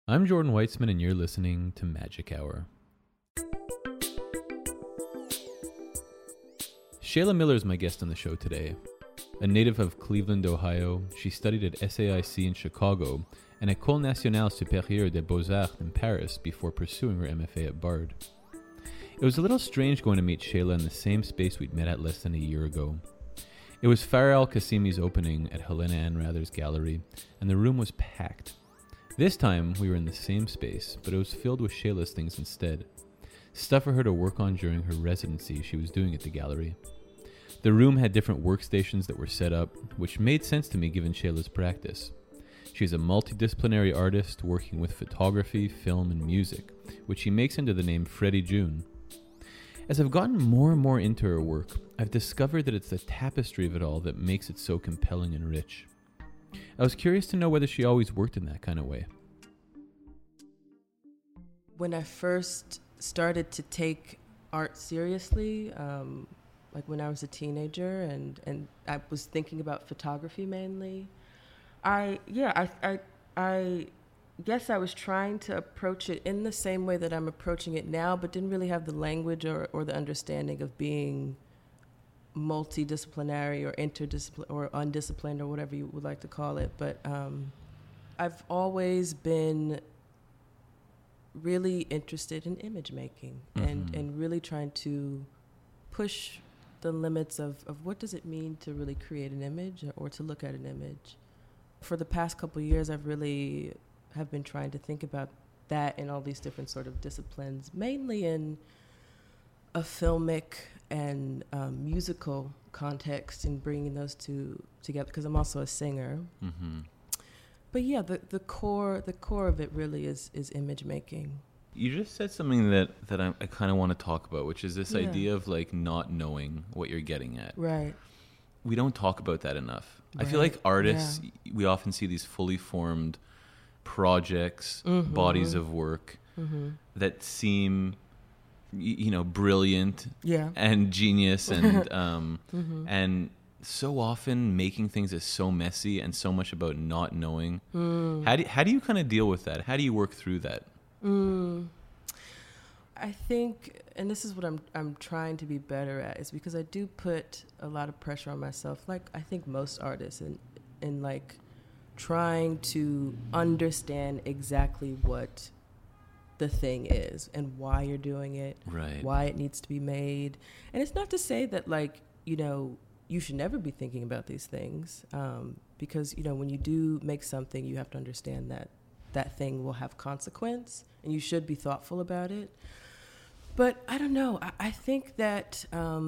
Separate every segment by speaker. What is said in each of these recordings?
Speaker 1: I'm Jordan Weitzman, and you're listening to Magic Hour. Shayla Miller is my guest on the show today. A native of Cleveland, Ohio, she studied at SAIC in Chicago and École Nationale Supérieure des Beaux-Arts in Paris before pursuing her MFA at Bard. It was a little strange going to meet Shayla in the same space we'd met at less than a year ago. It was Farah Al-Qasimi's opening at Helena Ann Rather's gallery, and the room was packed. This time, we were in the same space, but it was filled with Shayla's things instead. Stuff for her to work on during her residency she was doing at the gallery. The room had different workstations that were set up, which made sense to me given Shayla's practice. She's a multidisciplinary artist working with photography, film, and music, which she makes under the name Freddie June. As I've gotten more and more into her work, I've discovered that it's the tapestry of it all that makes it so compelling and rich. I was curious to know whether she always worked in that kind of way.
Speaker 2: When I first started to take art seriously, like when I was a teenager and I was thinking about photography mainly, I guess I was trying to approach it in the same way that I'm approaching it now, but didn't really have the language or the understanding of being multidisciplinary or interdisciplinary or undisciplined or whatever you would like to call it. But I've always been really interested in image making and really trying to push the limits of what does it mean to really create an image or to look at an image. For the past couple of years, I've really have been trying to think about that in all these different sort of disciplines, mainly in a filmic and musical context, and bringing those two together because I'm also a singer. Mm-hmm. But yeah, the core of it really is image making.
Speaker 1: You just said something that I kind of want to talk about, which is this idea of like not knowing what you're getting at.
Speaker 2: Right. We
Speaker 1: don't talk about that enough. Right. I feel like artists, we often see these fully formed projects, bodies of work that seem, brilliant and genius and and so often making things is so messy and so much about not knowing. How do you kind of deal with that? How do you work through that?
Speaker 2: I think, and this is what I'm trying to be better at, is because I do put a lot of pressure on myself, like I think most artists, in like trying to understand exactly what the thing is and why you're doing it, right? Why it needs to be made. And it's not to say that you should never be thinking about these things, because when you do make something, you have to understand that thing will have consequence, and you should be thoughtful about it. But I don't know. I think that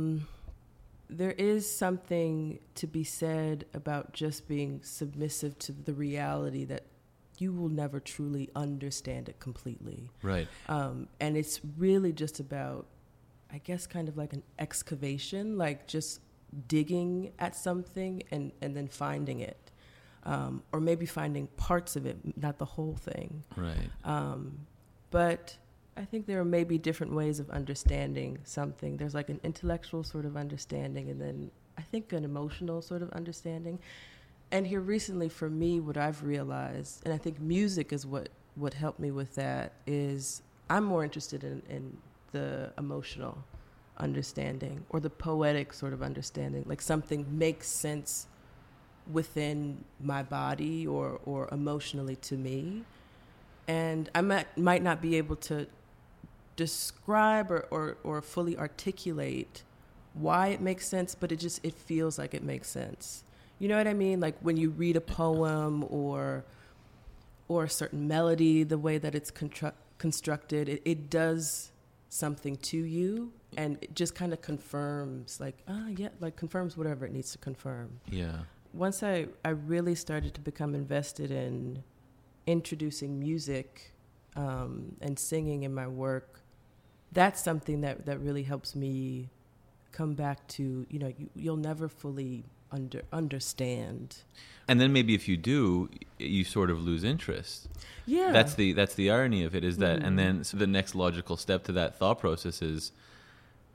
Speaker 2: there is something to be said about just being submissive to the reality that you will never truly understand it completely. Right. And it's really just about, I guess, kind of like an excavation, like just digging at something and then finding it. Or maybe finding parts of it, not the whole thing. Right. But I think there are maybe different ways of understanding something. There's like an intellectual sort of understanding, and then I think an emotional sort of understanding. And here recently for me, what I've realized, and I think music is what helped me with that, is I'm more interested in the emotional understanding or the poetic sort of understanding, like something makes sense within my body or emotionally to me. And I might not be able to describe or fully articulate why it makes sense, but it feels like it makes sense. You know what I mean? Like when you read a poem or a certain melody, the way that it's constructed, it does something to you, and it just kind of confirms, confirms whatever it needs to confirm. Yeah. Once I really started to become invested in introducing music and singing in my work, that's something that really helps me come back to, you'll never fully understand.
Speaker 1: And then maybe if you do, you sort of lose interest.
Speaker 2: Yeah.
Speaker 1: That's the irony of it, is that, and then so the next logical step to that thought process is,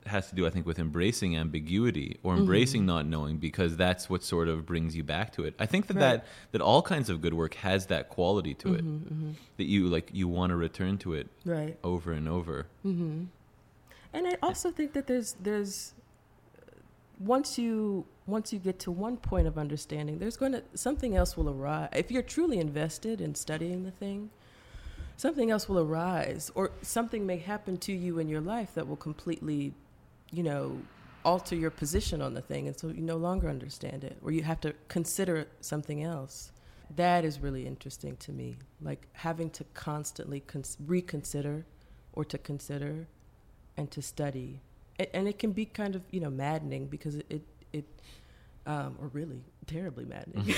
Speaker 1: has to do, I think, with embracing ambiguity or embracing not knowing, because that's what sort of brings you back to it. I think that that all kinds of good work has that quality to it, that you want to return to it over and over.
Speaker 2: And I also think that there's once you get to one point of understanding, something else will arise. If you're truly invested in studying the thing, something else will arise, or something may happen to you in your life that will completely, alter your position on the thing. And so you no longer understand it, or you have to consider something else. That is really interesting to me, like having to constantly reconsider or to consider and to study. And it can be kind of, maddening, because or really terribly maddening.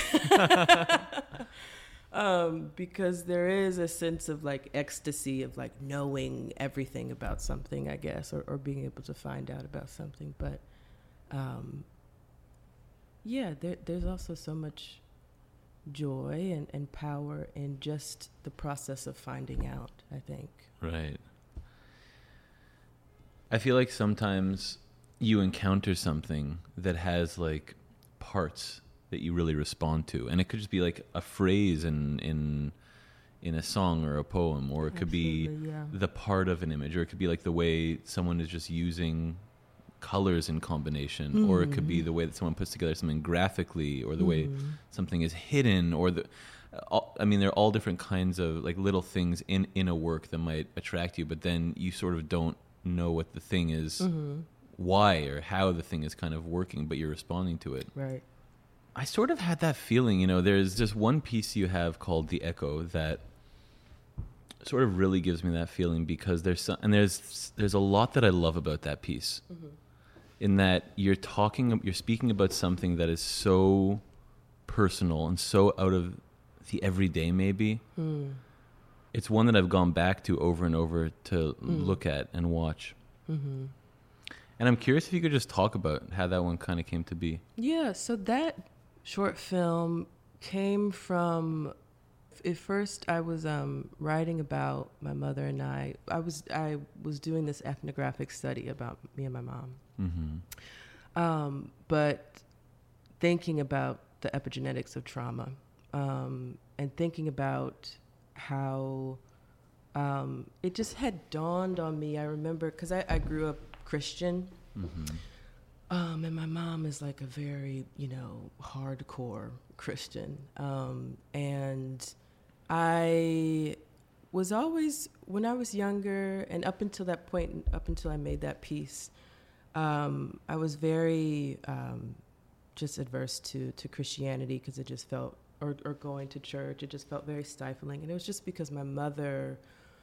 Speaker 2: Because there is a sense of like ecstasy of like knowing everything about something, I guess, or being able to find out about something. But there's also so much joy and power in just the process of finding out, I think.
Speaker 1: Right. I feel like sometimes you encounter something that has like parts that you really respond to, and it could just be like a phrase in a song or a poem, or it could be the part of an image, or it could be like the way someone is just using colors in combination, or it could be the way that someone puts together something graphically, or the way something is hidden, or there are all different kinds of like little things in a work that might attract you, but then you sort of don't know what the thing is, why or how the thing is kind of working, but you're responding to it.
Speaker 2: Right.
Speaker 1: I sort of had that feeling, there's just one piece you have called The Echo that sort of really gives me that feeling, because there's a lot that I love about that piece, in that you're speaking about something that is so personal and so out of the everyday, maybe. It's one that I've gone back to over and over to look at and watch. And I'm curious if you could just talk about how that one kind of came to be. Yeah,
Speaker 2: so that short film came from, at first I was writing about my mother and I was doing this ethnographic study about me and my mom. But thinking about the epigenetics of trauma, and thinking about how it just had dawned on me. I remember, because I grew up Christian, and my mom is like a very, hardcore Christian. And I was always, when I was younger, and up until that point, up until I made that piece, I was very just adverse to Christianity, because it just felt, or going to church, it just felt very stifling. And it was just because my mother,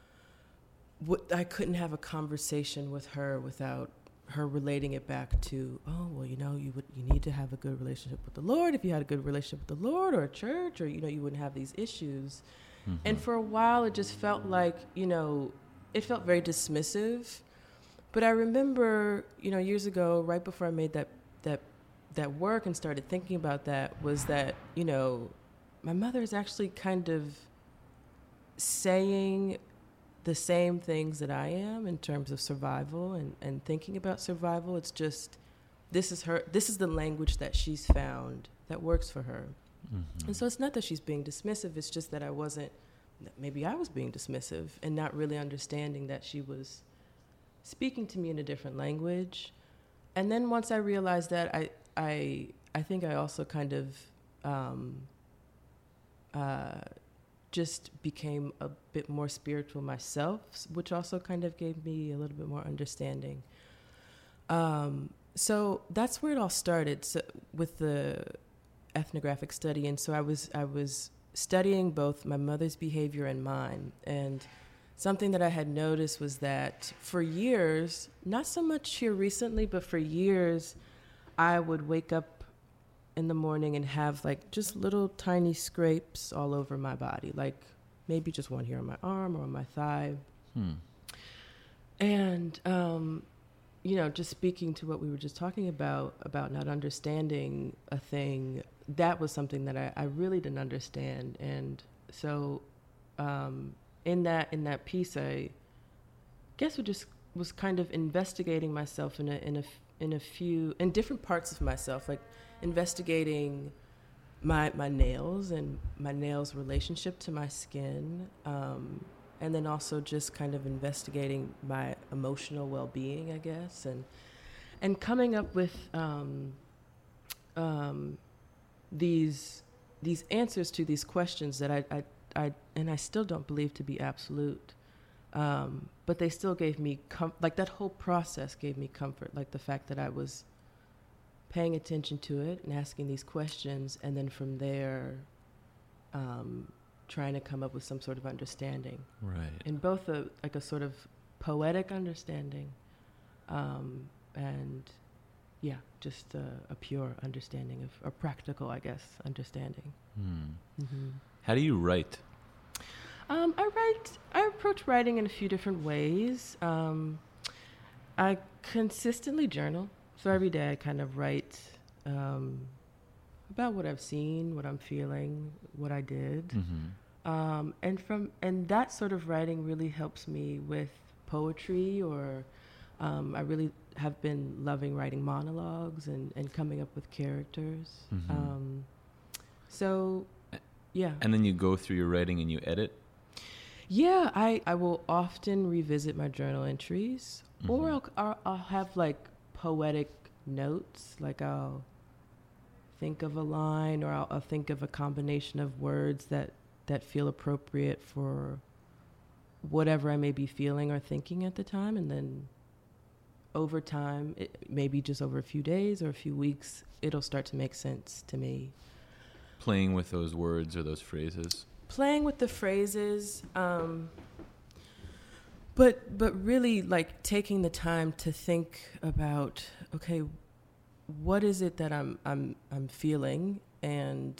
Speaker 2: I couldn't have a conversation with her without her relating it back to, you need to have a good relationship with the Lord. If you had a good relationship with the Lord or a church, or, you wouldn't have these issues. And for a while, it just felt like, it felt very dismissive. But I remember, years ago, right before I made that work and started thinking about that, was that, my mother is actually kind of saying the same things that I am in terms of survival and thinking about survival. It's just, this is the language that she's found that works for her. And so it's not that she's being dismissive, it's just that maybe I was being dismissive and not really understanding that she was speaking to me in a different language. And then once I realized that, I think I also kind of just became a bit more spiritual myself, which also kind of gave me a little bit more understanding. So that's where it all started, with the ethnographic study. And so I was studying both my mother's behavior and mine. And something that I had noticed was that for years, not so much here recently, but for years, I would wake up in the morning and have like just little tiny scrapes all over my body, like maybe just one here on my arm or on my thigh. And, just speaking to what we were just talking about not understanding a thing, that was something that I really didn't understand. And so in that piece, I guess would just was kind of investigating myself in different parts of myself, like investigating my nails and my nails' relationship to my skin, and then also just kind of investigating my emotional well-being, I guess, and coming up with these answers to these questions that I still don't believe to be absolute. But they still gave me like that whole process gave me comfort, like the fact that I was paying attention to it and asking these questions, and then from there, trying to come up with some sort of understanding.
Speaker 1: Right.
Speaker 2: And both a sort of poetic understanding, and yeah, just a pure understanding of a practical, I guess, understanding. Mm-hmm.
Speaker 1: How do you write?
Speaker 2: I approach writing in a few different ways. I consistently journal. So every day I kind of write about what I've seen, what I'm feeling, what I did. Mm-hmm. And that sort of writing really helps me with poetry, or I really have been loving writing monologues and coming up with characters. Mm-hmm. So, yeah.
Speaker 1: And then you go through your writing and you edit?
Speaker 2: Yeah, I will often revisit my journal entries, mm-hmm. or I'll have like poetic notes, like I'll think of a line, or I'll think of a combination of words that feel appropriate for whatever I may be feeling or thinking at the time, and then over time, maybe just over a few days or a few weeks, it'll start to make sense to me.
Speaker 1: Playing with those words or those phrases?
Speaker 2: Playing with the phrases, but really like taking the time to think about, okay, what is it that I'm feeling, and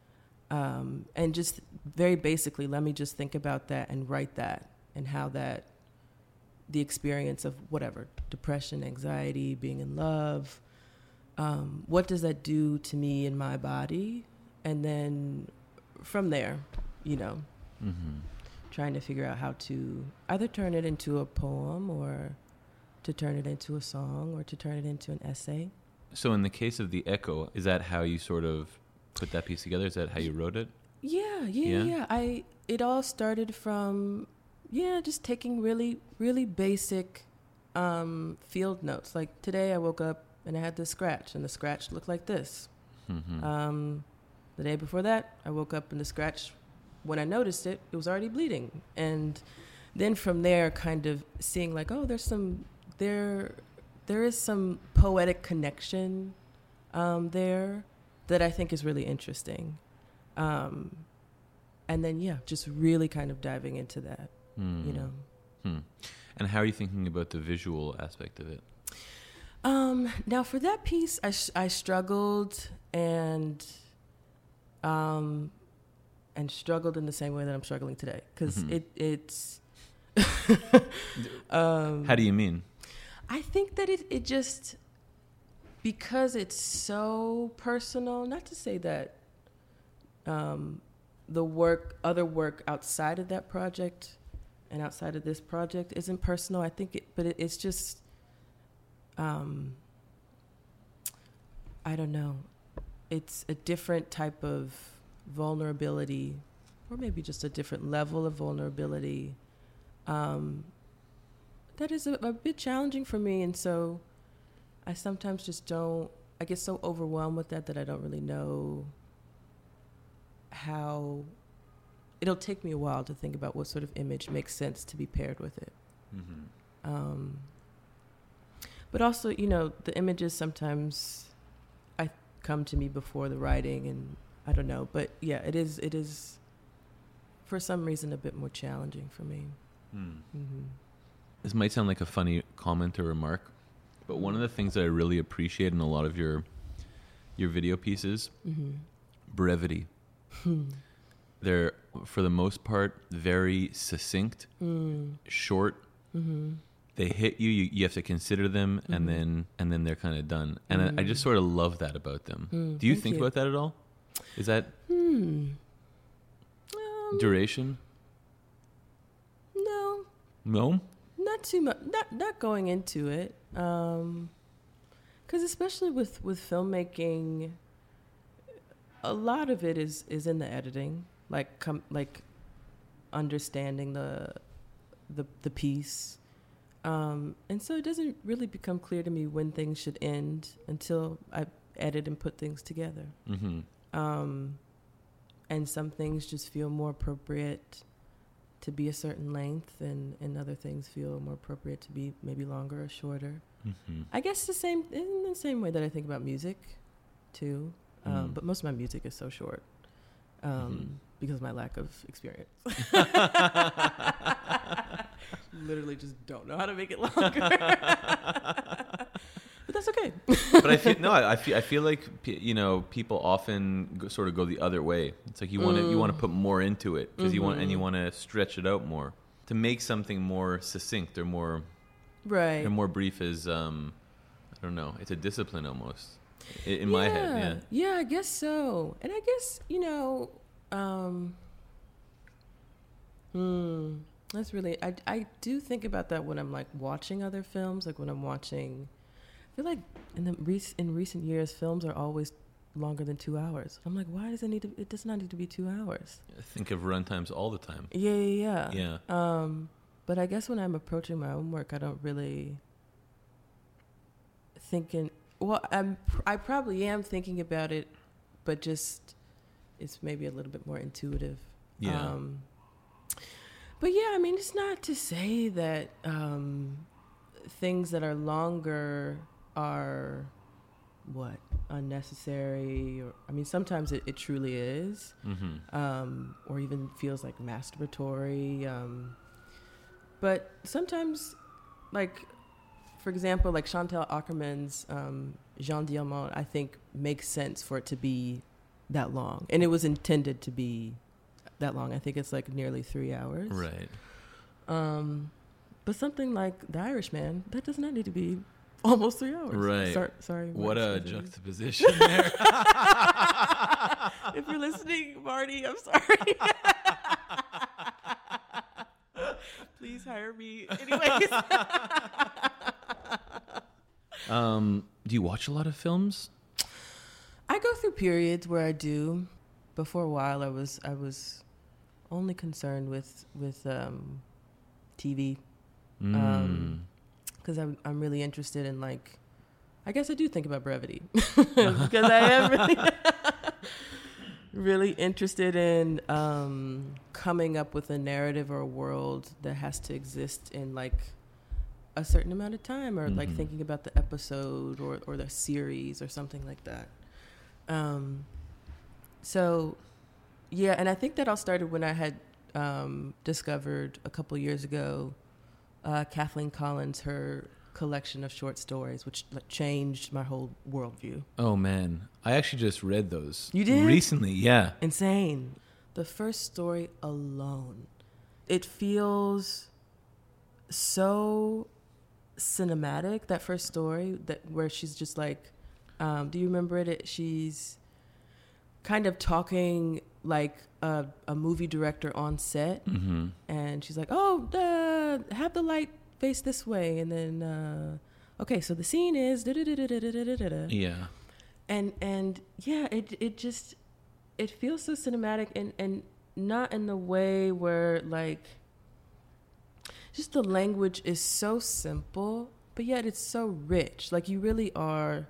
Speaker 2: just very basically, let me just think about that and write that, and how that, the experience of whatever, depression, anxiety, being in love, what does that do to me in my body? And then from there, mm-hmm. trying to figure out how to either turn it into a poem, or to turn it into a song, or to turn it into an essay.
Speaker 1: So in the case of The Echo, is that how you sort of put that piece together? Is that how you wrote it?
Speaker 2: Yeah. It all started from, just taking really, really basic field notes. Like today I woke up and I had this scratch, and the scratch looked like this. Mm-hmm. The day before that, I woke up and the scratch, when I noticed it, it was already bleeding. And then from there, kind of seeing like, oh, there is some poetic connection there that I think is really interesting. And then, just really kind of diving into that,
Speaker 1: And how are you thinking about the visual aspect of it?
Speaker 2: Now, for that piece, I struggled and struggled in the same way that I'm struggling today, because mm-hmm. it's.
Speaker 1: How do you mean?
Speaker 2: I think that it just, because it's so personal. Not to say that other work outside of that project and outside of this project isn't personal. I think it's just. I don't know. It's a different type of vulnerability, or maybe just a different level of vulnerability, that is a bit challenging for me. And so I sometimes I get so overwhelmed with that I don't really know how. It'll take me a while to think about what sort of image makes sense to be paired with it. Mm-hmm. But also, the images sometimes come to me before the writing, and I don't know, but it is for some reason a bit more challenging for me. Mm-hmm.
Speaker 1: This might sound like a funny comment or remark, but one of the things that I really appreciate in a lot of your video pieces, mm-hmm. brevity. They're, for the most part, very succinct, short. Mm-hmm. They hit you have to consider them, mm-hmm. and then they're kind of done. And I just sort of love that about them. Do you think about that at all? Is that duration?
Speaker 2: No.
Speaker 1: No?
Speaker 2: not too much. Not going into it. Because especially with filmmaking, a lot of it is in the editing, like understanding the piece, and so it doesn't really become clear to me when things should end until I edit and put things together.
Speaker 1: Mm-hmm.
Speaker 2: And some things just feel more appropriate to be a certain length, and other things feel more appropriate to be maybe longer or shorter.
Speaker 1: Mm-hmm.
Speaker 2: I guess in the same way that I think about music, too. But most of my music is so short because of my lack of experience. Literally just don't know how to make it longer. But that's okay.
Speaker 1: But I feel like people often sort of go the other way. It's like you want to put more into it because you want to stretch it out more to make something more succinct or more
Speaker 2: right.
Speaker 1: And more brief is I don't know. It's a discipline almost in my head.
Speaker 2: Yeah, I guess so. And I guess that's really I do think about that when I'm like watching other films, like when I'm watching. I feel like in recent years, films are always longer than 2 hours. I'm like, why does it does not need to be 2 hours.
Speaker 1: I think of runtimes all the time.
Speaker 2: Yeah. But I guess when I'm approaching my own work, I don't really thinking. Well, I probably am thinking about it, but just it's maybe a little bit more intuitive.
Speaker 1: Yeah.
Speaker 2: But yeah, I mean, it's not to say that things that are longer are unnecessary, or I mean, sometimes it truly is, or even feels like masturbatory. But sometimes, like, for example, like Chantal Akerman's Jean Diamant, I think makes sense for it to be that long. And it was intended to be that long. I think it's like nearly 3 hours.
Speaker 1: Right.
Speaker 2: But something like The Irishman, that does not need to be almost 3 hours.
Speaker 1: Right.
Speaker 2: Sorry.
Speaker 1: What a juxtaposition there.
Speaker 2: If you're listening, Marty, I'm sorry. Please hire me. Anyways.
Speaker 1: Do you watch a lot of films?
Speaker 2: I go through periods where I do. But for a while, I was only concerned with TV. Because I'm really interested in, like, I guess I do think about brevity. Because I am really interested in coming up with a narrative or a world that has to exist in, like, a certain amount of time, or like thinking about the episode or the series or something like that. So, yeah, and I think that all started when I had discovered a couple years ago Kathleen Collins, her collection of short stories, which changed my whole worldview.
Speaker 1: Oh, man. I actually just read those.
Speaker 2: You did?
Speaker 1: Recently, yeah.
Speaker 2: Insane. The first story alone, it feels so cinematic, that first story, where she's just like, do you remember it? She's kind of talking like a movie director on set, and she's like, have the light face this way, and then okay, so the scene is
Speaker 1: yeah,
Speaker 2: and yeah, it feels so cinematic, and not in the way where, like, just the language is so simple, but yet it's so rich. Like, you really are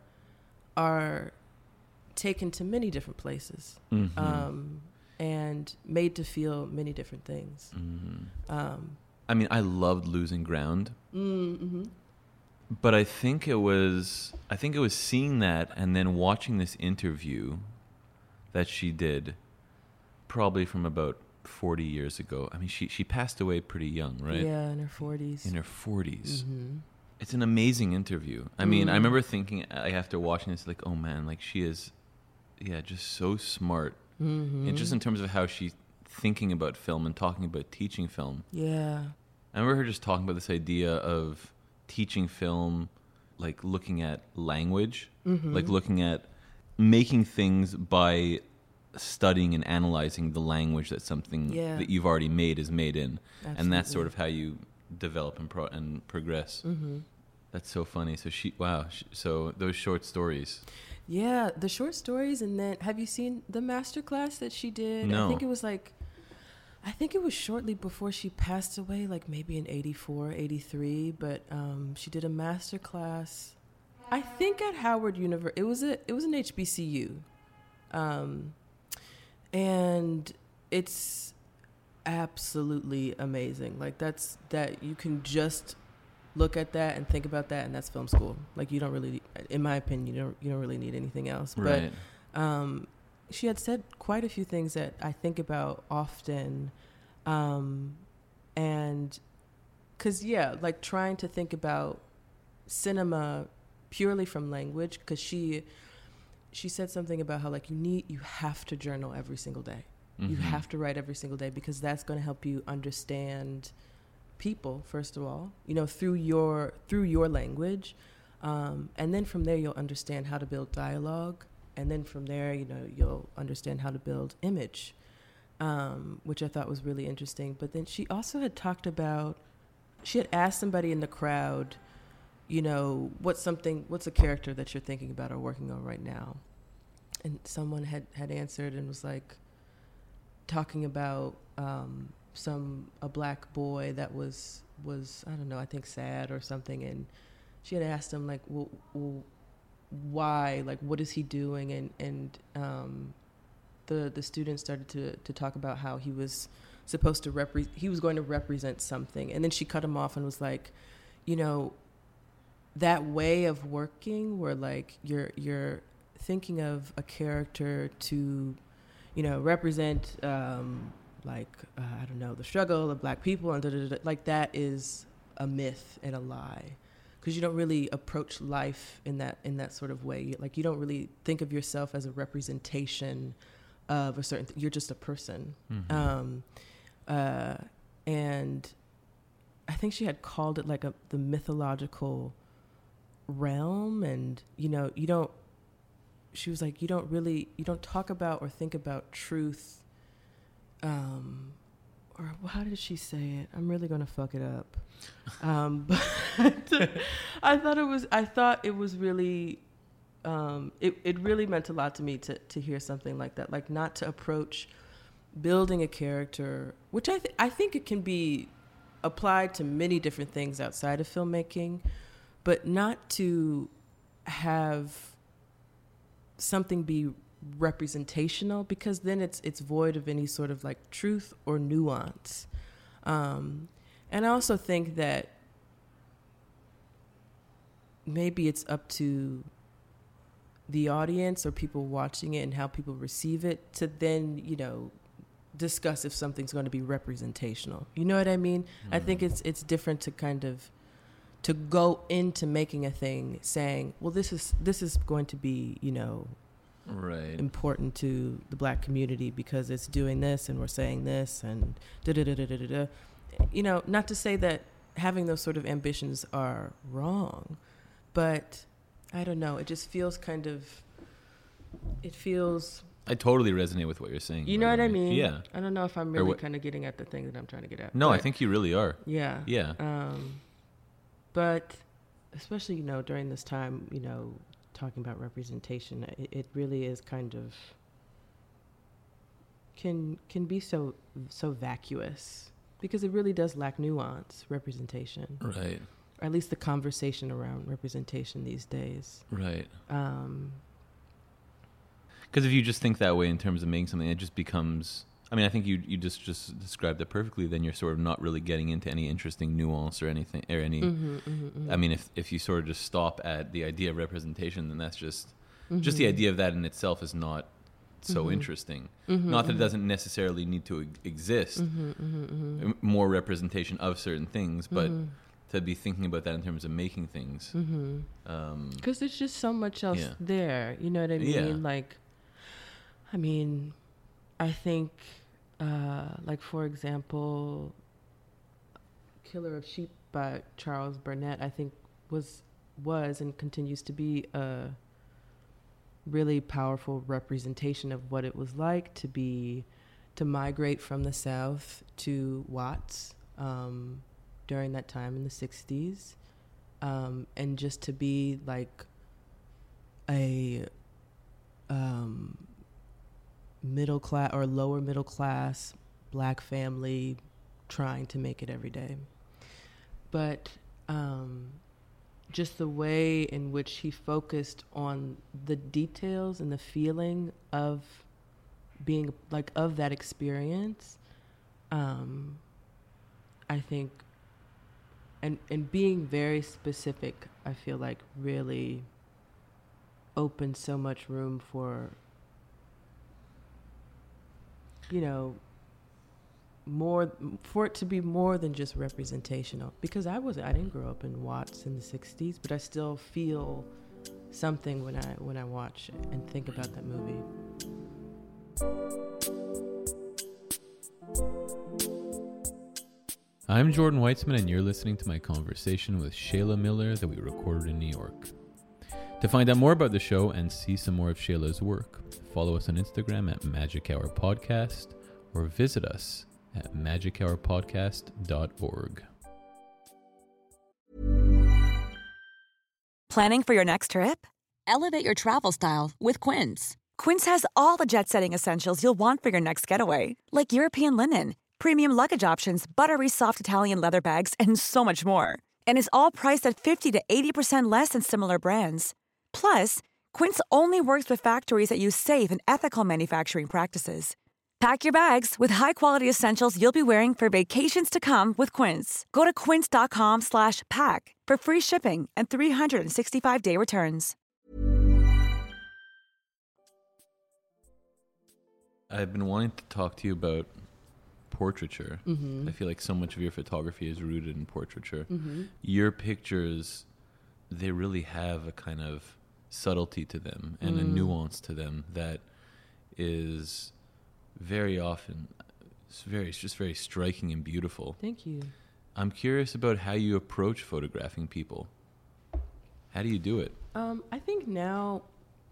Speaker 2: taken to many different places, and made to feel many different things.
Speaker 1: I mean, I loved Losing Ground, but I think it was seeing that and then watching this interview that she did, probably from about 40 years ago. I mean, she passed away pretty young, right?
Speaker 2: Yeah, in her 40s.
Speaker 1: In her 40s. It's an amazing interview. I mean, I remember thinking, after watching this, like, oh man, like, she is, just so smart. And just in terms of how she's thinking about film and talking about teaching film.
Speaker 2: Yeah.
Speaker 1: I remember her just talking about this idea of teaching film, like looking at language, like looking at making things by studying and analyzing the language that something that you've already made is made in. Absolutely. And that's sort of how you develop and progress.
Speaker 2: Mm-hmm.
Speaker 1: That's so funny. So so those short stories.
Speaker 2: Yeah, the short stories, and then have you seen the masterclass that she did?
Speaker 1: No.
Speaker 2: I think it was shortly before she passed away, like maybe in 84, 83, but she did a masterclass, I think at Howard University. It was an HBCU. And it's absolutely amazing. Like that you can just look at that and think about that, and that's film school. Like you don't really, in my opinion, you don't really need anything else.
Speaker 1: Right.
Speaker 2: But she had said quite a few things that I think about often, and because like trying to think about cinema purely from language, because she said something about how like you have to journal every single day. Mm-hmm. You have to write every single day, because that's going to help you understand people, first of all, through your language, and then from there you'll understand how to build dialogue, and then from there you'll understand how to build image, which I thought was really interesting. But then she also had talked about, she had asked somebody in the crowd, what's a character that you're thinking about or working on right now, and someone had answered and was like talking about a black boy that was I don't know, I think sad or something, and she had asked him like, well why, like what is he doing, and the students started to talk about how he was supposed to he was going to represent something, and then she cut him off and was like, that way of working where like you're thinking of a character to represent I don't know, the struggle of black people and like that is a myth and a lie, because you don't really approach life in that sort of way. Like you don't really think of yourself as a representation of a certain you're just a person. Mm-hmm. And I think she had called it like the mythological realm, and she was like, you don't talk about or think about truth, or how did she say it? I'm really going to fuck it up. But I thought it was really, it really meant a lot to me to hear something like that, like not to approach building a character, which I think it can be applied to many different things outside of filmmaking, but not to have something be representational, because then it's void of any sort of like truth or nuance. And I also think that maybe it's up to the audience or people watching it and how people receive it to then, discuss if something's going to be representational. You know what I mean? Mm-hmm. I think it's different to kind of to go into making a thing saying, well, this is going to be,
Speaker 1: right,
Speaker 2: important to the black community because it's doing this and we're saying this and da-da-da-da-da-da. Not to say that having those sort of ambitions are wrong, but I don't know. It just feels
Speaker 1: I totally resonate with what you're saying.
Speaker 2: You know what I mean?
Speaker 1: Yeah.
Speaker 2: I don't know if I'm really kind of getting at the thing that I'm trying to get at.
Speaker 1: No, I think you really are.
Speaker 2: Yeah.
Speaker 1: Yeah.
Speaker 2: But especially, during this time, talking about representation, it really is kind of can be so vacuous, because it really does lack nuance, representation.
Speaker 1: Right.
Speaker 2: Or at least the conversation around representation these days.
Speaker 1: Right. Because if you just think that way in terms of making something, it just becomes, I mean, I think you just described it perfectly. Then you're sort of not really getting into any interesting nuance or anything, or any, I mean, if you sort of just stop at the idea of representation, then that's just the idea of that in itself is not so interesting. Not that it doesn't necessarily need to exist, more representation of certain things, but to be thinking about that in terms of making things.
Speaker 2: Because there's just so much else there. You know what I mean?
Speaker 1: Yeah.
Speaker 2: Like, I mean, I think, like, for example, Killer of Sheep by Charles Burnett, I think was and continues to be a really powerful representation of what it was like to migrate from the South to Watts, during that time in the 60s. And just to be like a middle class or lower middle class Black family trying to make it every day. But just the way in which he focused on the details and the feeling of being like of that experience, I think, and being very specific, I feel like really opened so much room for, you know, more, for it to be more than just representational. Because I didn't grow up in Watts in the 60s, but I still feel something when I watch and think about that movie.
Speaker 1: I'm Jordan Weitzman, and you're listening to my conversation with Shayla Miller that we recorded in New York. To find out more about the show and see some more of Shayla's work, follow us on Instagram at Magic Hour Podcast or visit us at magichourpodcast.org.
Speaker 3: Planning for your next trip?
Speaker 4: Elevate your travel style with Quince.
Speaker 3: Quince has all the jet-setting essentials you'll want for your next getaway, like European linen, premium luggage options, buttery soft Italian leather bags, and so much more. And is all priced at 50 to 80% less than similar brands. Plus, Quince only works with factories that use safe and ethical manufacturing practices. Pack your bags with high-quality essentials you'll be wearing for vacations to come with Quince. Go to quince.com/pack for free shipping and 365-day returns.
Speaker 1: I've been wanting to talk to you about portraiture.
Speaker 2: Mm-hmm.
Speaker 1: I feel like so much of your photography is rooted in portraiture.
Speaker 2: Mm-hmm.
Speaker 1: Your pictures, they really have a kind of subtlety to them and a nuance to them that is very often, it's just very striking and beautiful.
Speaker 2: Thank you.
Speaker 1: I'm curious about how you approach photographing people. How do you do it?
Speaker 2: I think now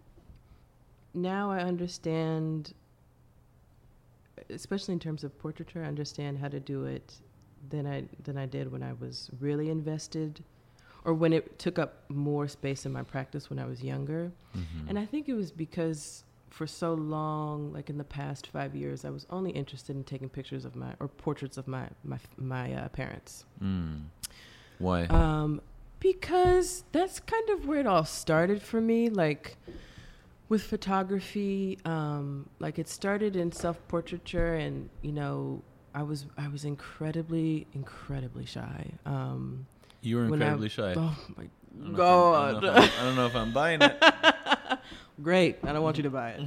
Speaker 2: I understand, especially in terms of portraiture, I understand how to do it than I did when I was really invested, or when it took up more space in my practice when I was younger. Mm-hmm. And I think it was because for so long, like in the past 5 years, I was only interested in taking pictures of portraits of my parents.
Speaker 1: Why?
Speaker 2: Because that's kind of where it all started for me. Like with photography, like it started in self-portraiture, and you know, I was incredibly shy.
Speaker 1: You were incredibly shy.
Speaker 2: Oh my God!
Speaker 1: I don't know if I'm buying it.
Speaker 2: Great. I don't want you to buy it.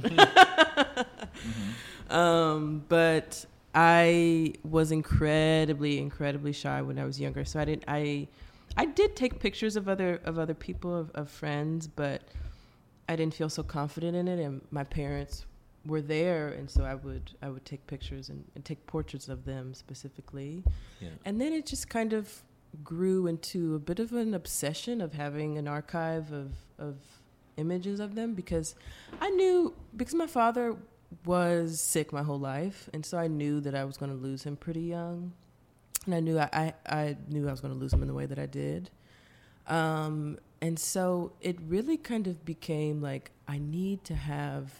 Speaker 1: Mm-hmm.
Speaker 2: But I was incredibly shy when I was younger. So I did take pictures of other people, of friends, but I didn't feel so confident in it. And my parents were there, and so I would take pictures and take portraits of them specifically. Yeah. And then it just kind of grew into a bit of an obsession of having an archive of images of them, because my father was sick my whole life, and so I knew that I was going to lose him pretty young, and I knew I was going to lose him in the way that I did, and so it really kind of became like I need to have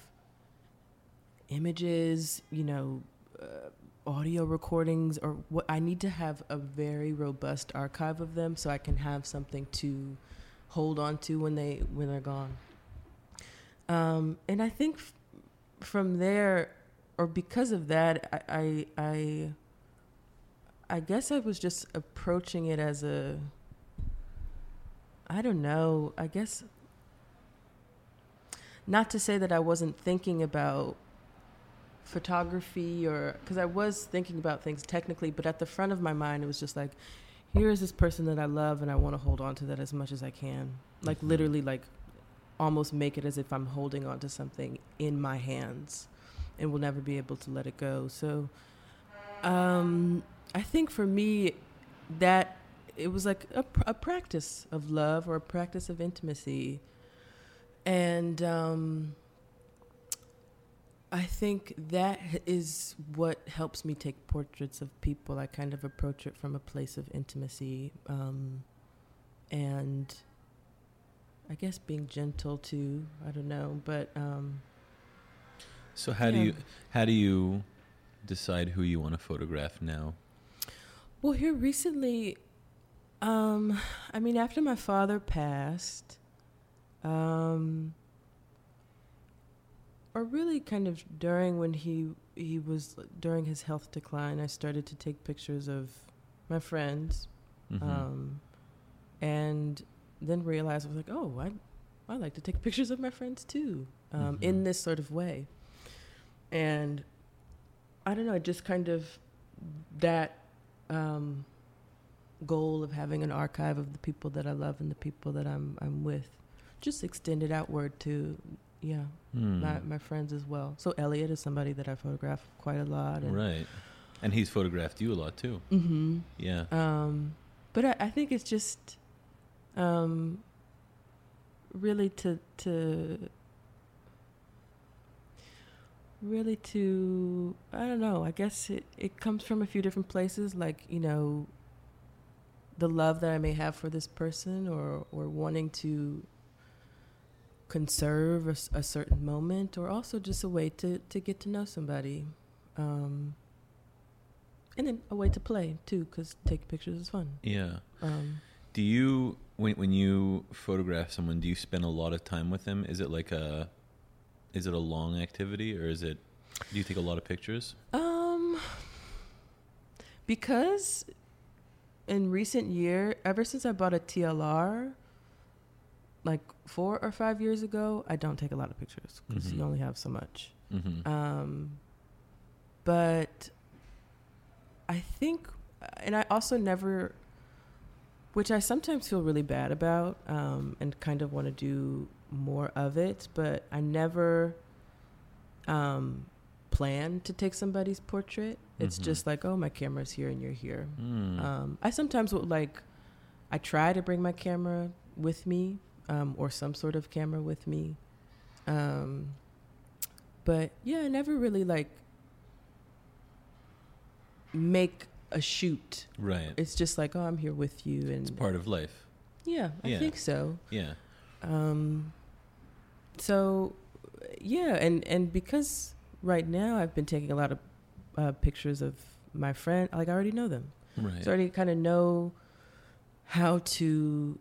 Speaker 2: images, you know, audio recordings, or what I need to have a very robust archive of them so I can have something to hold on to when they're gone. And I think from there, or because of that, I guess I was just approaching it as I don't know, I guess, not to say that I wasn't thinking about photography, or because I was thinking about things technically, but at the front of my mind, it was just like, here is this person that I love, and I want to hold on to that as much as I can. Like literally, like almost make it as if I'm holding on to something in my hands and will never be able to let it go. So I think for me that it was like a practice of love, or a practice of intimacy. And I think that is what helps me take portraits of people. I kind of approach it from a place of intimacy, and I guess being gentle too. I don't know, but
Speaker 1: so how do you decide who you want to photograph now?
Speaker 2: Well, here recently, I mean, after my father passed, or really kind of during when he was during his health decline, I started to take pictures of my friends, and then realized I was like, oh, I like to take pictures of my friends too, in this sort of way. And I don't know, just kind of that goal of having an archive of the people that I love and the people that I'm with, just extended outward to my friends as well. So Elliot is somebody that I photograph quite a lot, and
Speaker 1: right, and he's photographed you a lot too. Yeah.
Speaker 2: But I think it's just really to I don't know, I guess it comes from a few different places, like, you know, the love that I may have for this person, or wanting to conserve a certain moment, or also just a way to get to know somebody, and then a way to play too, because taking pictures is fun.
Speaker 1: Yeah. Do you, when you photograph someone, do you spend a lot of time with them? Is it a long activity, or do you take a lot of pictures?
Speaker 2: Because in recent year, ever since I bought a TLR, like 4 or 5 years ago, I don't take a lot of pictures because you only have so much. But I think, and I also never, which I sometimes feel really bad about, and kind of want to do more of it, but I never plan to take somebody's portrait. It's just like, oh, my camera's here and you're here. I sometimes would I try to bring my camera with me, or some sort of camera with me. But yeah, I never really make a shoot.
Speaker 1: Right.
Speaker 2: It's just like, oh, I'm here with you, and
Speaker 1: it's part of life.
Speaker 2: Yeah, I think so.
Speaker 1: Yeah.
Speaker 2: So yeah, and because right now I've been taking a lot of pictures of my friend, I already know them.
Speaker 1: Right.
Speaker 2: So I already kind of know how to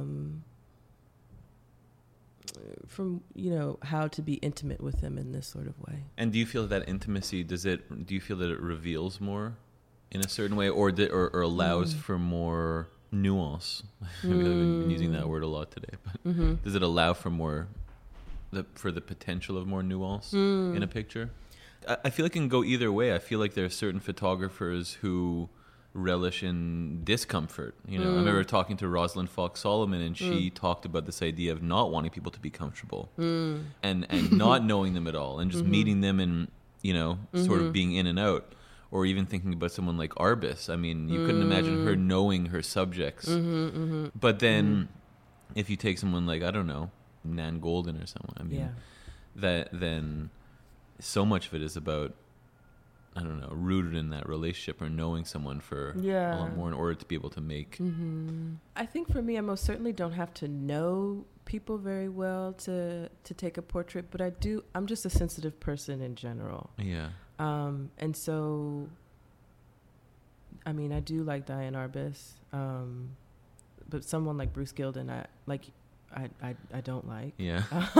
Speaker 2: how to be intimate with them in this sort of way.
Speaker 1: And do you feel that intimacy, do you feel that it reveals more in a certain way, or allows for more nuance? I've been using that word a lot today, but does it allow for more, for the potential of more nuance in a picture? I feel like it can go either way. I feel like there are certain photographers who relish in discomfort. I remember talking to Rosalind Fox Solomon, and she talked about this idea of not wanting people to be comfortable and not knowing them at all, and just meeting them and sort of being in and out. Or even thinking about someone like Arbus. I mean, you couldn't imagine her knowing her subjects. But then if you take someone like, I don't know, Nan Goldin or someone, I mean, then so much of it is about, I don't know, rooted in that relationship or knowing someone for a lot more in order to be able to make.
Speaker 2: I think for me, I most certainly don't have to know people very well to take a portrait, but I'm just a sensitive person in general.
Speaker 1: Yeah.
Speaker 2: And so, I mean, I do like Diane Arbus, but someone like Bruce Gilden, I don't like.
Speaker 1: Yeah.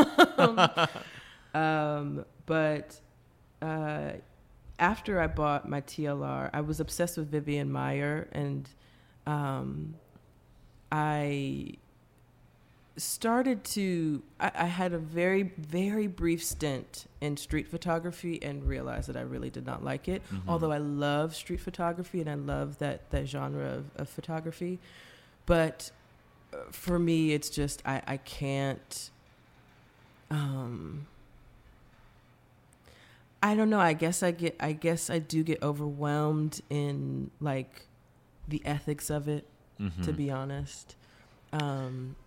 Speaker 2: But after I bought my TLR, I was obsessed with Vivian Maier, and I had a very, very brief stint in street photography and realized that I really did not like it. Although I love street photography and I love that genre of photography. But for me, it's just, I can't, I don't know. I guess I do get overwhelmed in the ethics of it, to be honest. I'm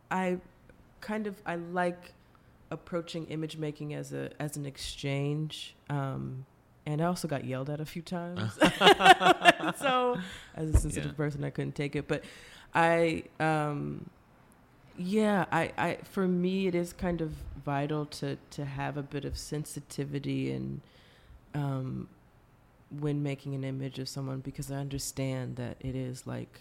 Speaker 2: I like approaching image making as an exchange. And I also got yelled at a few times. So as a sensitive person, I couldn't take it. But I for me, it is kind of vital to have a bit of sensitivity and when making an image of someone, because I understand that it is like,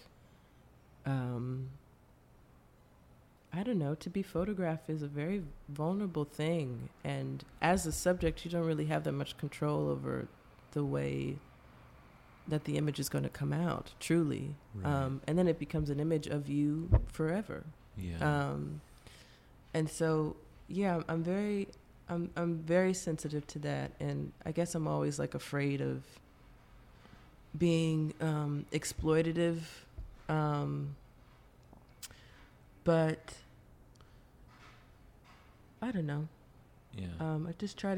Speaker 2: I don't know, to be photographed is a very vulnerable thing. And as a subject, you don't really have that much control over the way that the image is going to come out, truly.
Speaker 1: Right.
Speaker 2: And then it becomes an image of you forever.
Speaker 1: Yeah.
Speaker 2: And so, yeah, I'm very sensitive to that. And I guess I'm always like afraid of being exploitative. But I don't know.
Speaker 1: Yeah.
Speaker 2: I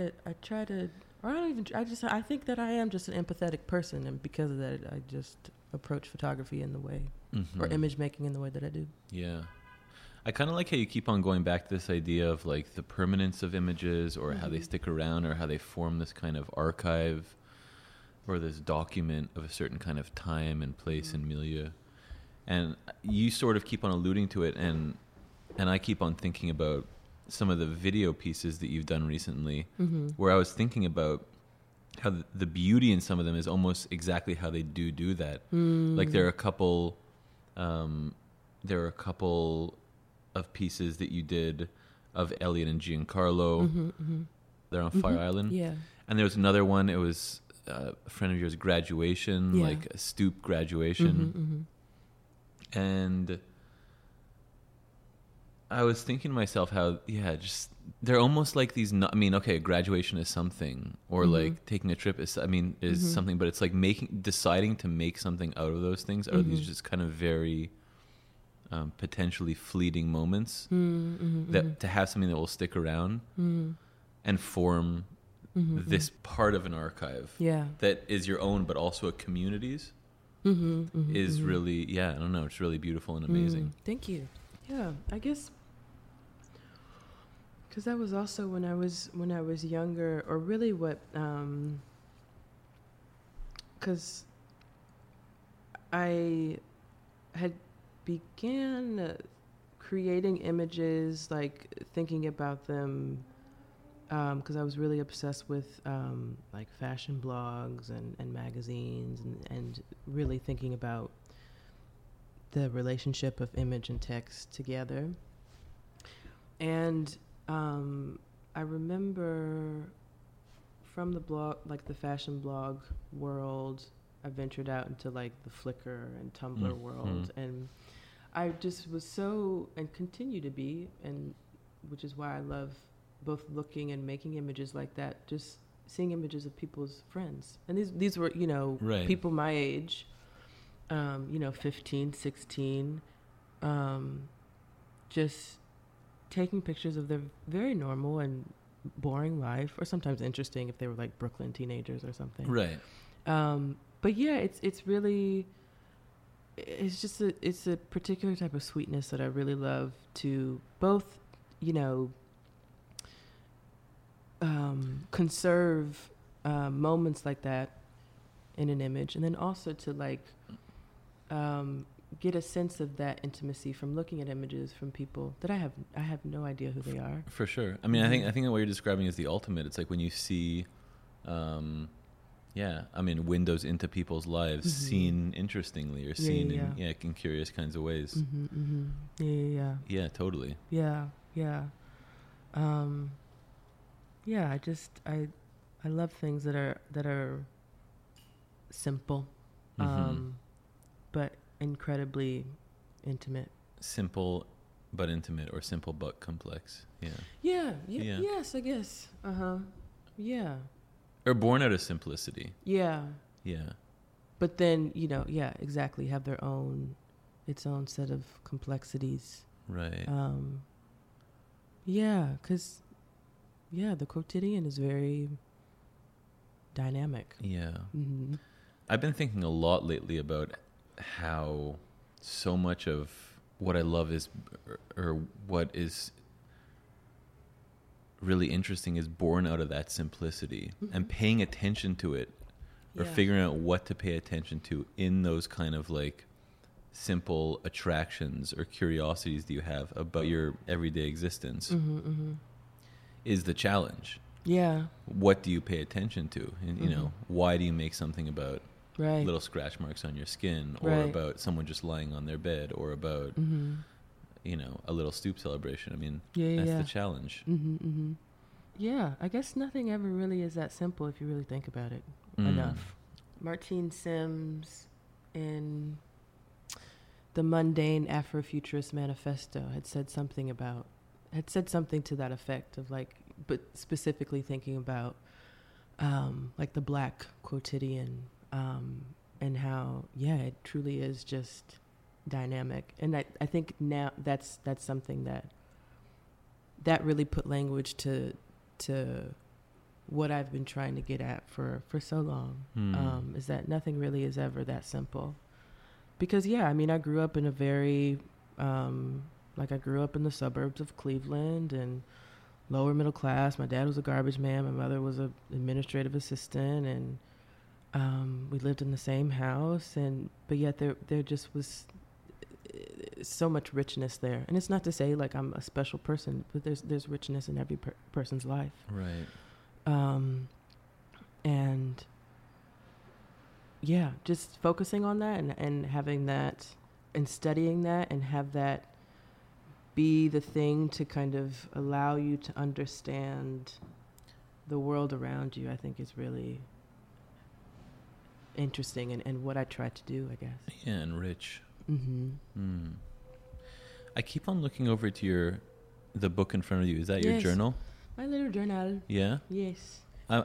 Speaker 2: think that I am just an empathetic person, and because of that, I just approach photography in the way, or image making in the way that I do.
Speaker 1: Yeah. I kind of like how you keep on going back to this idea of like the permanence of images, or how they stick around, or how they form this kind of archive or this document of a certain kind of time and place and milieu. And you sort of keep on alluding to it, and I keep on thinking about some of the video pieces that you've done recently, where I was thinking about how the beauty in some of them is almost exactly how they do that. Like there are a couple of pieces that you did of Elliot and Giancarlo. They're on Fire Island.
Speaker 2: Yeah.
Speaker 1: And there was another one. It was a friend of yours' graduation, like a stoop graduation. And I was thinking to myself how, just they're almost like these. Graduation is something, or like taking a trip is something, but it's like deciding to make something out of those things are these just kind of very potentially fleeting moments that to have something that will stick around and form this part of an archive that is your own, but also a community's. Is really, I don't know, it's really beautiful and amazing.
Speaker 2: Thank you. Yeah, I guess because that was also when I was younger, or really what, because I had began creating images, like thinking about them, because I was really obsessed with like fashion blogs and magazines, and really thinking about the relationship of image and text together. And I remember from the blog, like the fashion blog world, I ventured out into like the Flickr and Tumblr world, and I just was so, and continue to be, and which is why I love both looking and making images like that, just seeing images of people's friends. And these were, people my age, 15, 16, just taking pictures of their very normal and boring life, or sometimes interesting if they were like Brooklyn teenagers or something.
Speaker 1: Right.
Speaker 2: But yeah, it's really, it's a particular type of sweetness that I really love to both, conserve moments like that in an image, and then also to like get a sense of that intimacy from looking at images from people that I have no idea who they are.
Speaker 1: For sure. I mean, I think that what you're describing is the ultimate. It's like when you see, windows into people's lives, seen interestingly, or seen in curious kinds of ways. Yeah, totally.
Speaker 2: Yeah. I love things that are simple, but incredibly intimate.
Speaker 1: Simple but intimate, or simple but complex.
Speaker 2: Yeah. Yes, I guess. Yeah.
Speaker 1: Or born out of simplicity.
Speaker 2: Yeah.
Speaker 1: Yeah.
Speaker 2: But then, exactly, have its own set of complexities.
Speaker 1: Right.
Speaker 2: Because the quotidian is very dynamic.
Speaker 1: Yeah. I've been thinking a lot lately about how so much of what I love is, or what is really interesting, is born out of that simplicity and paying attention to it, or figuring out what to pay attention to in those kind of like simple attractions or curiosities that you have about your everyday existence is the challenge.
Speaker 2: Yeah.
Speaker 1: What do you pay attention to? And, you know, why do you make something about
Speaker 2: Right.
Speaker 1: little scratch marks on your skin, or
Speaker 2: Right.
Speaker 1: about someone just lying on their bed, or about, you know, a little stoop celebration? I mean, that's the challenge.
Speaker 2: Yeah, I guess nothing ever really is that simple if you really think about it enough. Martine Sims in the Mundane Afrofuturist Manifesto had said something to that effect of like, but specifically thinking about like the Black quotidian, and how, it truly is just dynamic. And I think now that's something that really put language to what I've been trying to get at for so long, is that nothing really is ever that simple. Because, I mean, I grew up in a very, I grew up in the suburbs of Cleveland and lower middle class. My dad was a garbage man. My mother was an administrative assistant, and we lived in the same house. But yet there just was so much richness there. And it's not to say like I'm a special person, but there's richness in every person's life.
Speaker 1: Right.
Speaker 2: And just focusing on that and having that and studying that and have that be the thing to kind of allow you to understand the world around you, I think is really interesting and what I try to do, I guess.
Speaker 1: Yeah, and rich. I keep on looking over to the book in front of you. Is that your journal?
Speaker 2: My little journal.
Speaker 1: Yeah?
Speaker 2: Yes.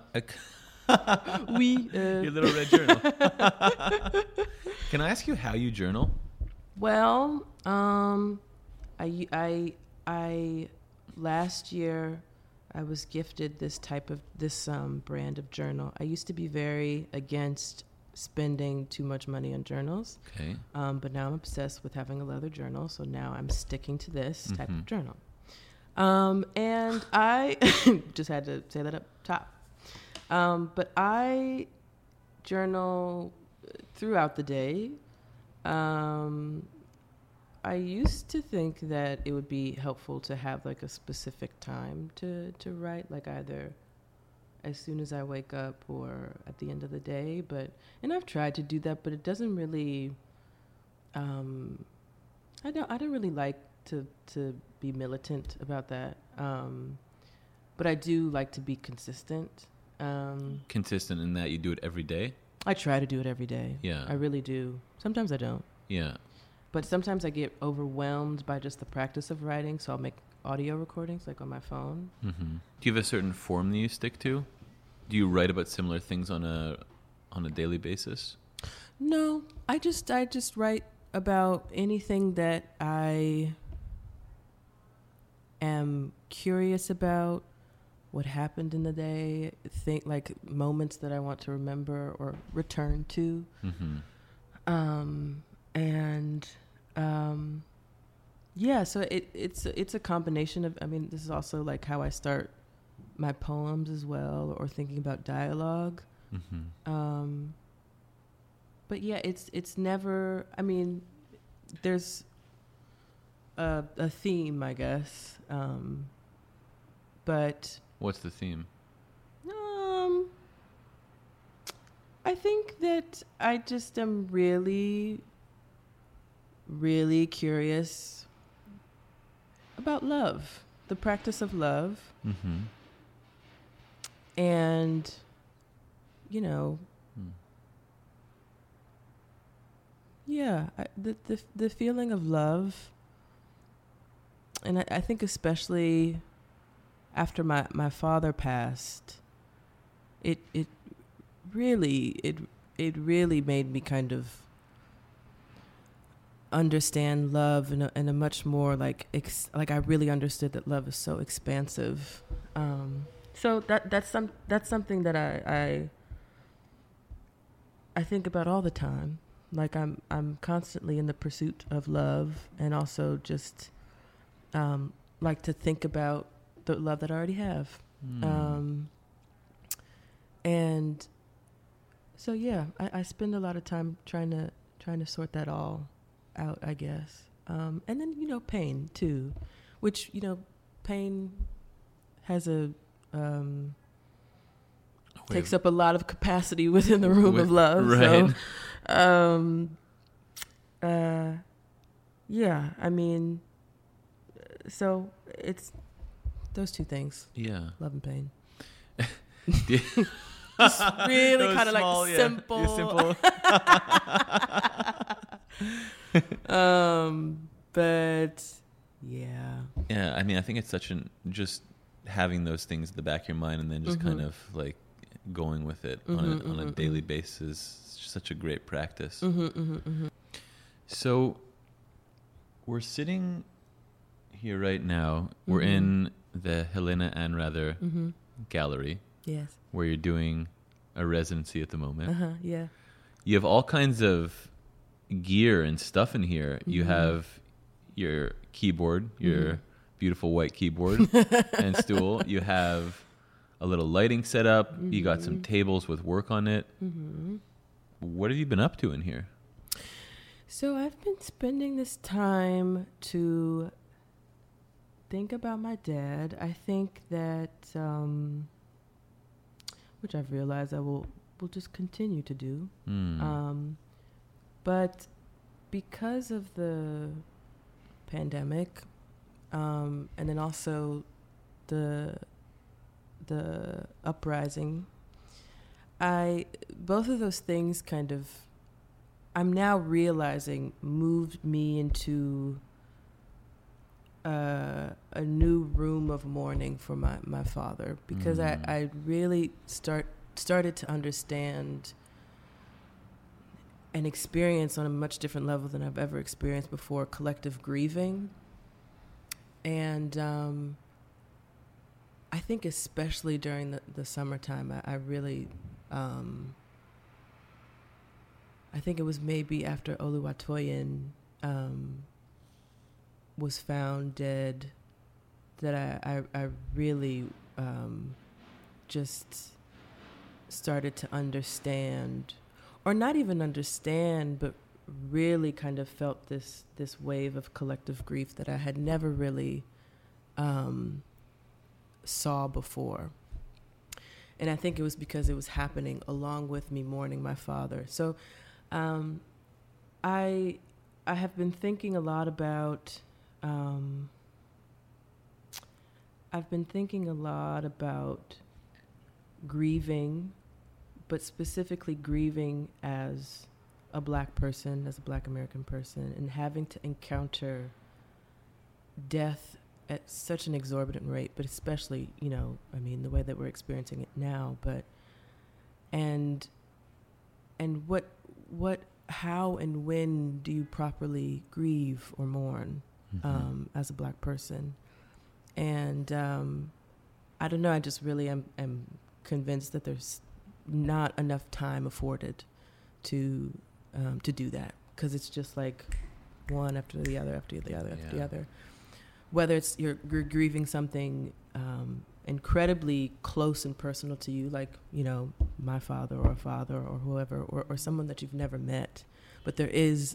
Speaker 1: Oui. Your little red journal. Can I ask you how you journal?
Speaker 2: Well, I last year I was gifted this brand of journal. I used to be very against spending too much money on journals.
Speaker 1: Okay.
Speaker 2: But now I'm obsessed with having a leather journal, so now I'm sticking to this type of journal. And I just had to say that up top. But I journal throughout the day. I used to think that it would be helpful to have like a specific time to write, like either as soon as I wake up or at the end of the day. And I've tried to do that, but it doesn't really, I don't really like to be militant about that. But I do like to be consistent.
Speaker 1: Consistent in that you do it every day?
Speaker 2: I try to do it every day.
Speaker 1: Yeah.
Speaker 2: I really do. Sometimes I don't.
Speaker 1: Yeah.
Speaker 2: But sometimes I get overwhelmed by just the practice of writing, so I'll make audio recordings, like on my phone.
Speaker 1: Mm-hmm. Do you have a certain form that you stick to? Do you write about similar things on a daily basis?
Speaker 2: No, I just write about anything that I am curious about, what happened in the day, like moments that I want to remember or return to. So it's a combination of, I mean, this is also like how I start my poems as well, or thinking about dialogue. But it's never, I mean, there's a theme, I guess. But
Speaker 1: what's the theme?
Speaker 2: I think that I just am really, really curious about love, the practice of love. And, you know, the feeling of love. And I think especially after my father passed, it really made me kind of understand love in a much more like I really understood that love is so expansive. So that's something that I think about all the time. Like I'm constantly in the pursuit of love, and also just like to think about the love that I already have. And so yeah, I spend a lot of time trying to sort that all out, I guess. And then, you know, pain too, which, you know, pain has takes up a lot of capacity within the room of love.
Speaker 1: Right.
Speaker 2: So, yeah, I mean, so it's those two things.
Speaker 1: Yeah.
Speaker 2: Love and pain.
Speaker 1: Yeah.
Speaker 2: Just really kind of
Speaker 1: small,
Speaker 2: like simple. But yeah.
Speaker 1: Yeah, I mean, I think it's just having those things at the back of your mind and then just kind of like going with it on a daily basis. It's just such a great practice. So we're sitting here right now. We're in the Helena Anrather Gallery.
Speaker 2: Yes.
Speaker 1: Where you're doing a residency at the moment.
Speaker 2: Yeah.
Speaker 1: You have all kinds of gear and stuff in here. You have your keyboard, your beautiful white keyboard and stool. You have a little lighting set up. You got some tables with work on it. What have you been up to in here?
Speaker 2: So I've been spending this time to think about my dad. I think that, which I've realized I will just continue to do. But because of the pandemic, and then also the uprising, both of those things kind of, I'm now realizing, moved me into a new room of mourning for my father, because I really started to understand and experience on a much different level than I've ever experienced before, collective grieving. And I think especially during the summertime, I really, I think it was maybe after Oluwatoyin was found dead that I really just started to understand, or not even understand, but really kind of felt this wave of collective grief that I had never really saw before. And I think it was because it was happening along with me mourning my father. So I have been thinking a lot about grieving, but specifically grieving as a Black person, as a Black American person, and having to encounter death at such an exorbitant rate, but especially, you know, I mean, the way that we're experiencing it now, but, and what, how and when do you properly grieve or mourn, as a Black person? And, I don't know, I just really am convinced that there's not enough time afforded to do that, because it's just like one after the other, after the other, after the other. Whether it's you're grieving something incredibly close and personal to you, like, you know, my father or a father or whoever, or someone that you've never met, but there is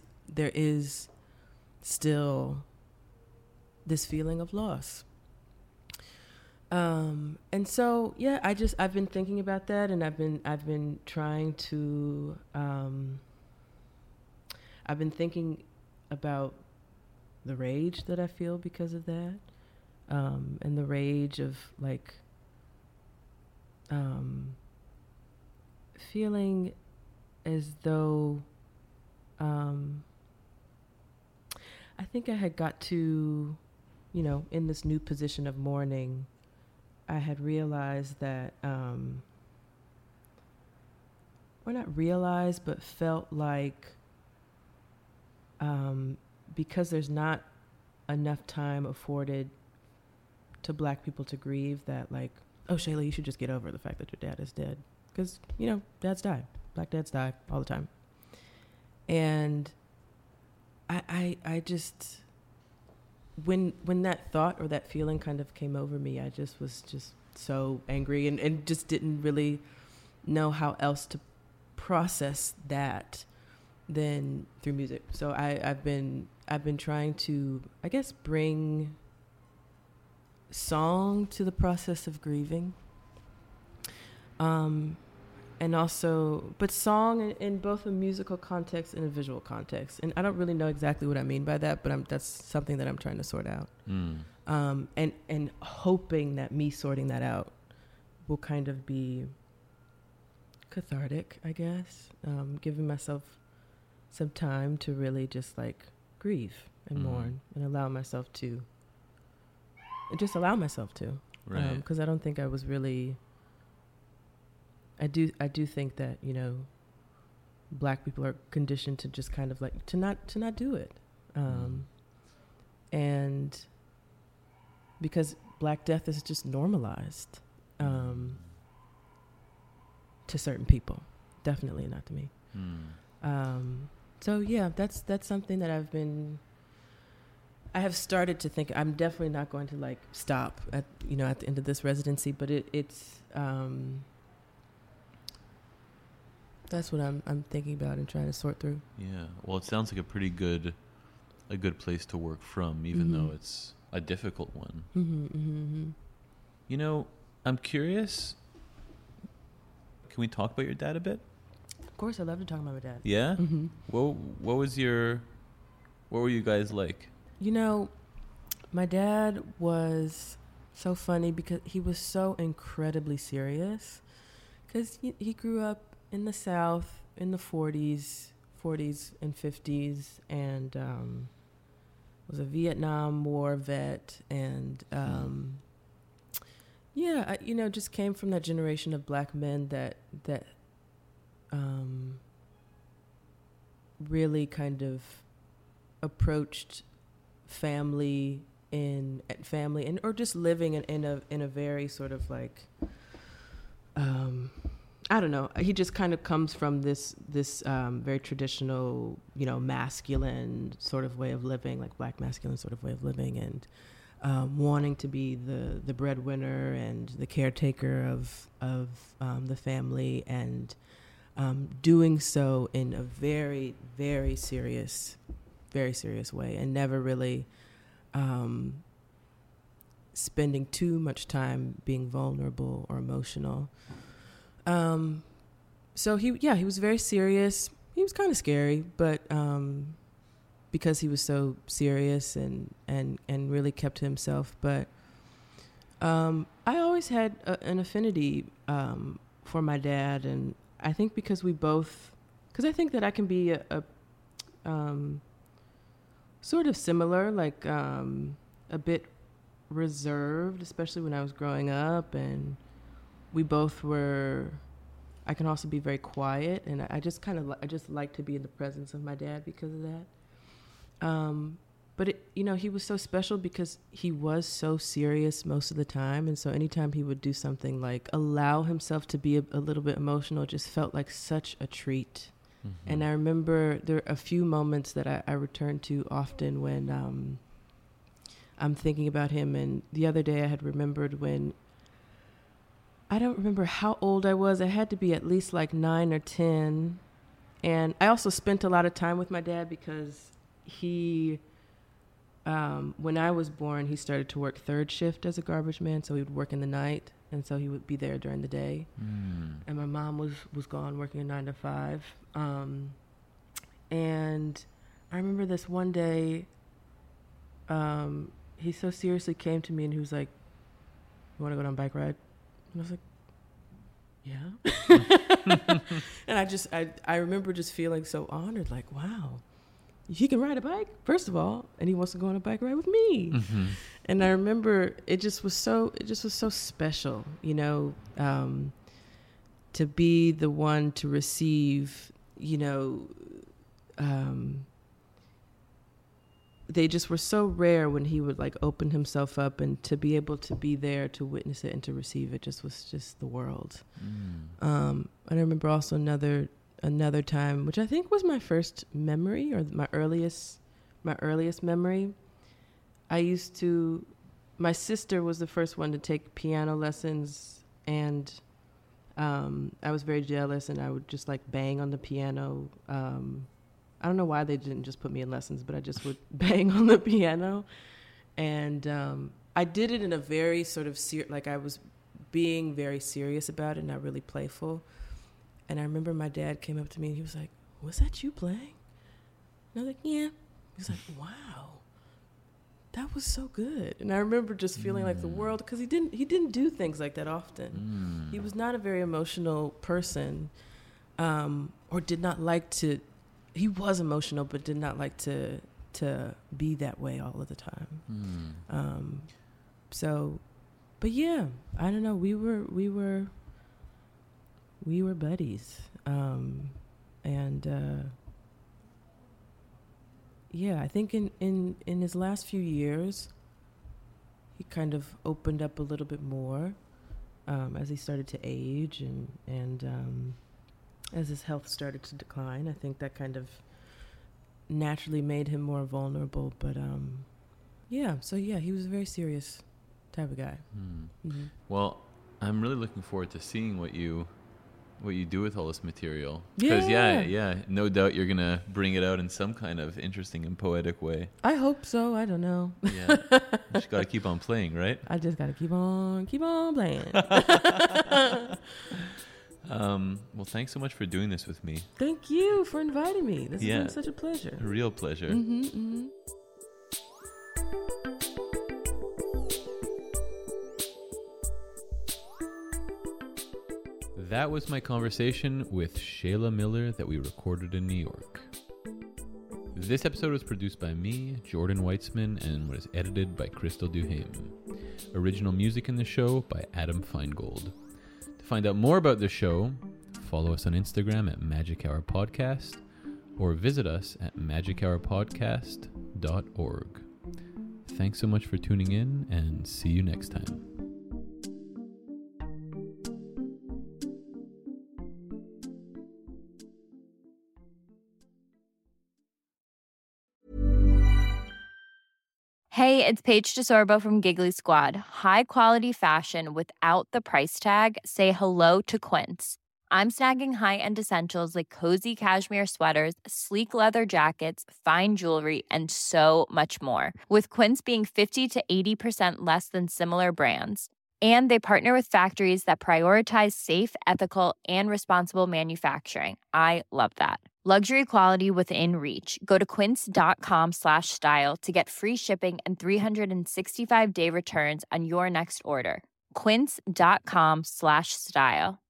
Speaker 2: still this feeling of loss. And so, yeah, I've been thinking about that, and I've been trying to, I've been thinking about the rage that I feel because of that, and the rage of like, feeling as though, I think I had got to, you know, in this new position of mourning, I had realized that, or not realized, but felt like, because there's not enough time afforded to Black people to grieve, that like, oh, Shayla, you should just get over the fact that your dad is dead. Because, you know, dads die. Black dads die all the time. And I just, when that thought or that feeling kind of came over me, I just was just so angry and just didn't really know how else to process that than through music. So I've been trying to, I guess, bring song to the process of grieving. And also, but song in both a musical context and a visual context. And I don't really know exactly what I mean by that, but that's something that I'm trying to sort out. And hoping that me sorting that out will kind of be cathartic, I guess. Giving myself some time to really just like grieve and mourn and allow myself to. Right. Because I don't think I was really. I do think that, you know, Black people are conditioned to just kind of like to not do it, and because Black death is just normalized to certain people, definitely not to me. So yeah, that's something that I have started to think. I'm definitely not going to like stop at the end of this residency, but it's. That's what I'm thinking about and trying to sort through.
Speaker 1: Yeah. Well, it sounds like a good place to work from, even though it's a difficult one. You know, I'm curious. Can we talk about your dad a bit?
Speaker 2: Of course, I love to talk about my dad.
Speaker 1: Yeah? What were you guys like?
Speaker 2: You know, my dad was so funny because he was so incredibly serious. Because he grew up in the South in the 40s and 50s, and was a Vietnam War vet, and just came from that generation of Black men that really kind of approached family or just living in a very sort of like I don't know. He just kind of comes from this very traditional, masculine sort of way of living, like Black masculine sort of way of living, and wanting to be the breadwinner and the caretaker of the family, and doing so in a very, very serious way, and never really spending too much time being vulnerable or emotional. So he was very serious. He was kind of scary, but because he was so serious and really kept to himself. But I always had an affinity for my dad, and I think because I think that I can be a sort of similar, like a bit reserved, especially when I was growing up, and we both were. I can also be very quiet, and I just like to be in the presence of my dad because of that. But he was so special because he was so serious most of the time, and so anytime he would do something like allow himself to be a little bit emotional, it just felt like such a treat. And I remember there are a few moments that I return to often when I'm thinking about him. And the other day I had remembered when, I don't remember how old I was. I had to be at least like 9 or 10. And I also spent a lot of time with my dad because he, when I was born, he started to work third shift as a garbage man. So he would work in the night. And so he would be there during the day. And my mom was gone working a 9 to 5. And I remember this one day, he so seriously came to me and he was like, "You want to go on a bike ride?" And I was like, "Yeah." And I remember just feeling so honored, like, wow, he can ride a bike, first of all, and he wants to go on a bike ride with me. And I remember it just was so special, to be the one to receive, they just were so rare when he would like open himself up, and to be able to be there to witness it and to receive it was just the world. And I remember also another another time, which I think was my first memory or my earliest memory. My sister was the first one to take piano lessons, and I was very jealous, and I would just like bang on the piano. I don't know why they didn't just put me in lessons, but I just would bang on the piano. And I did it in a very sort of like I was being very serious about it, not really playful. And I remember my dad came up to me and he was like, "Was that you playing?" And I was like, "Yeah." He was like, "Wow, that was so good." And I remember just feeling like the world, because he didn't do things like that often. He was not a very emotional person, or did not like to. He was emotional, but did not like to be that way all of the time. But yeah, I don't know. We were buddies, yeah, I think in his last few years, he kind of opened up a little bit more as he started to age and as his health started to decline. I think that kind of naturally made him more vulnerable. But he was a very serious type of guy. Mm-hmm.
Speaker 1: Well, I'm really looking forward to seeing what you do with all this material. Because no doubt you're gonna bring it out in some kind of interesting and poetic way.
Speaker 2: I hope so. I don't know.
Speaker 1: Yeah, you just gotta keep on playing, right?
Speaker 2: I just gotta keep on playing.
Speaker 1: Well, thanks so much for doing this with me.
Speaker 2: Thank you for inviting me. This has been such a pleasure.
Speaker 1: A real pleasure.
Speaker 2: Mm-hmm, mm-hmm.
Speaker 1: That was my conversation with Shayla Miller that we recorded in New York. This episode was produced by me, Jordan Weitzman, and was edited by Crystal Duhame. Original music in the show by Adam Feingold. To find out more about the show, follow us on Instagram at Magic Hour Podcast or visit us at magichourpodcast.org. Thanks so much for tuning in, and see you next time.
Speaker 5: Hey, it's Paige DeSorbo from Giggly Squad. High quality fashion without the price tag. Say hello to Quince. I'm snagging high-end essentials like cozy cashmere sweaters, sleek leather jackets, fine jewelry, and so much more. With Quince being 50 to 80% less than similar brands. And they partner with factories that prioritize safe, ethical, and responsible manufacturing. I love that. Luxury quality within reach. Go to quince.com/style to get free shipping and 365-day returns on your next order. Quince.com/style.